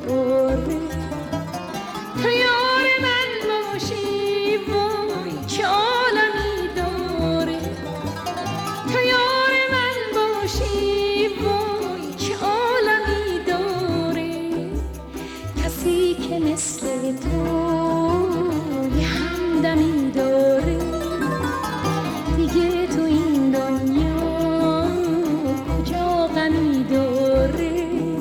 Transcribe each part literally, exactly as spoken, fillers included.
آره تو یار من باشی وای چه عالمی داره تو یار من باشی وای چه عالمی داره کسی که مثل تو یه همدمی داره دیگه تو این دنیا کجا غمی داره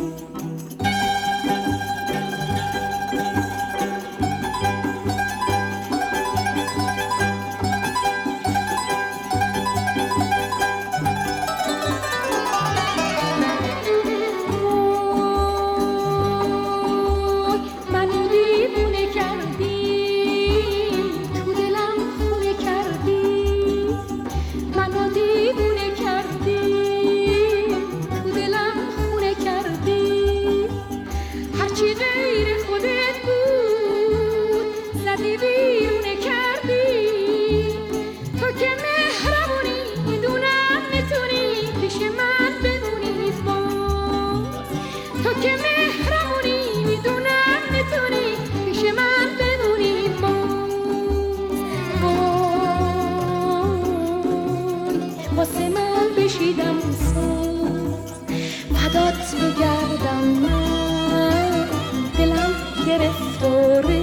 واسه من بشیدم ساز فدات بگردم من دلم گرفتاره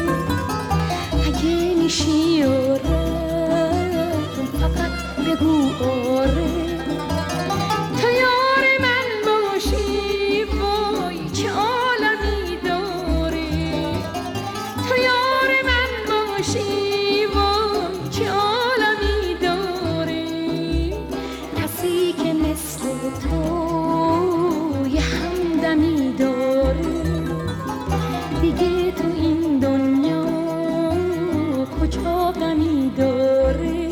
اگه میشی آره فقط بگو آره تو یار من باشی وای چه عالمی داره تو یار من باشی وای چه عالمی داره کسی که مثل تو یه همدمی داره دیگه تو این دنیا کجا غمی داره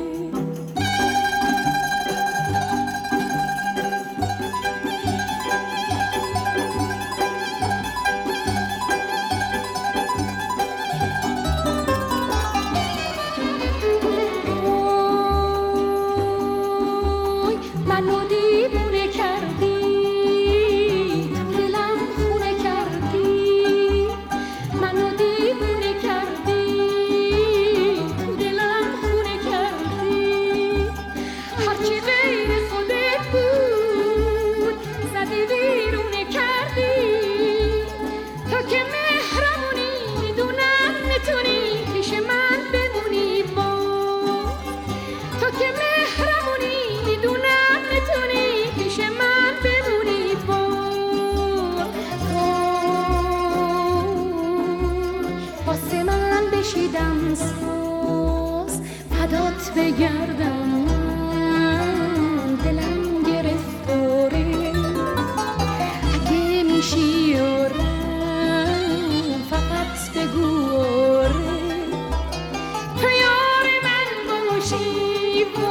واسه من بشیدم ساز فدات بگردم من دلم گرفتاره اگه میشی آره فقط بگو آره تو یار من باشی